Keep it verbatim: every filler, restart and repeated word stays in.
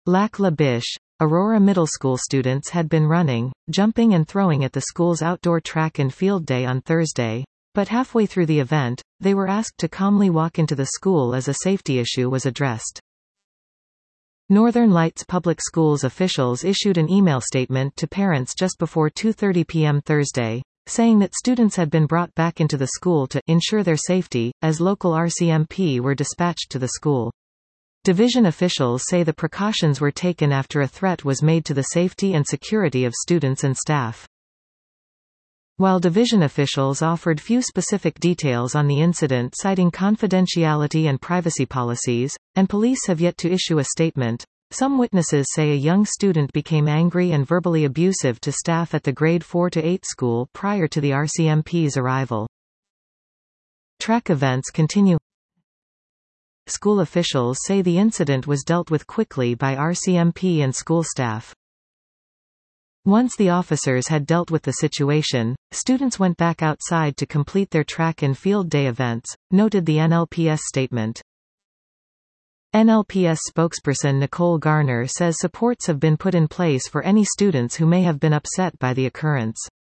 Lac La Biche, Aurora Middle School students had been running, jumping and throwing at the school's outdoor track and field day on Thursday, but halfway through the event, they were asked to calmly walk into the school as a safety issue was addressed. Northern Lights Public Schools officials issued an email statement to parents just before two thirty p m Thursday, saying that students had been brought back into the school to ensure their safety, as local R C M P were dispatched to the school. Division officials say the precautions were taken after a threat was made to the safety and security of students and staff. While division officials offered few specific details on the incident citing confidentiality and privacy policies, and police have yet to issue a statement, some witnesses say a young student became angry and verbally abusive to staff at the grade four to eight school prior to the R C M P's arrival. Track events continue. School officials say the incident was dealt with quickly by R C M P and school staff. Once the officers had dealt with the situation, students went back outside to complete their track and field day events, noted the N L P S statement. N L P S spokesperson Nicole Garner says supports have been put in place for any students who may have been upset by the occurrence.